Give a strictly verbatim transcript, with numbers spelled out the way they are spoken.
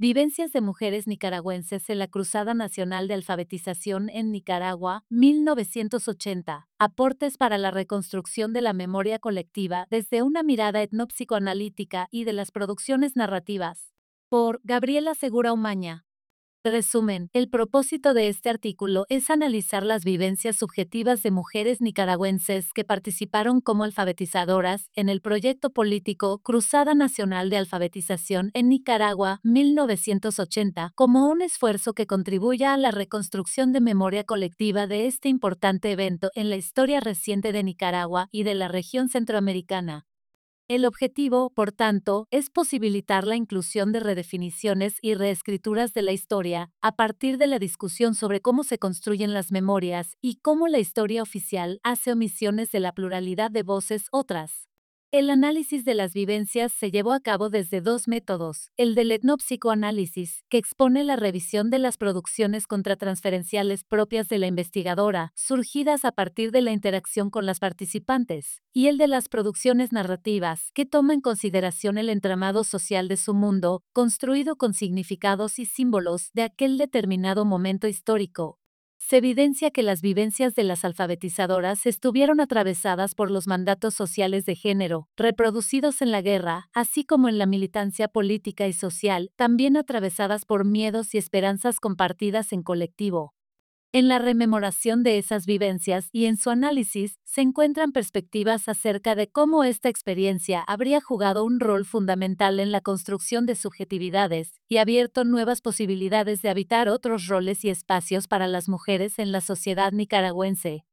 Vivencias de mujeres nicaragüenses en la Cruzada Nacional de Alfabetización en Nicaragua, mil novecientos ochenta. Aportes para la reconstrucción de la memoria colectiva desde una mirada etnopsicoanalítica y de las producciones narrativas. Por Gabriela Segura Umaña. Resumen, el propósito de este artículo es analizar las vivencias subjetivas de mujeres nicaragüenses que participaron como alfabetizadoras en el proyecto político Cruzada Nacional de Alfabetización en Nicaragua mil novecientos ochenta, como un esfuerzo que contribuya a la reconstrucción de memoria colectiva de este importante evento en la historia reciente de Nicaragua y de la región centroamericana. El objetivo, por tanto, es posibilitar la inclusión de redefiniciones y reescrituras de la historia a partir de la discusión sobre cómo se construyen las memorias y cómo la historia oficial hace omisiones de la pluralidad de voces otras. El análisis de las vivencias se llevó a cabo desde dos métodos: el del etnopsicoanálisis, que expone la revisión de las producciones contratransferenciales propias de la investigadora, surgidas a partir de la interacción con las participantes, y el de las producciones narrativas, que toma en consideración el entramado social de su mundo, construido con significados y símbolos de aquel determinado momento histórico. Se evidencia que las vivencias de las alfabetizadoras estuvieron atravesadas por los mandatos sociales de género, reproducidos en la guerra, así como en la militancia política y social, también atravesadas por miedos y esperanzas compartidas en colectivo. En la rememoración de esas vivencias y en su análisis se encuentran perspectivas acerca de cómo esta experiencia habría jugado un rol fundamental en la construcción de subjetividades y abierto nuevas posibilidades de habitar otros roles y espacios para las mujeres en la sociedad nicaragüense.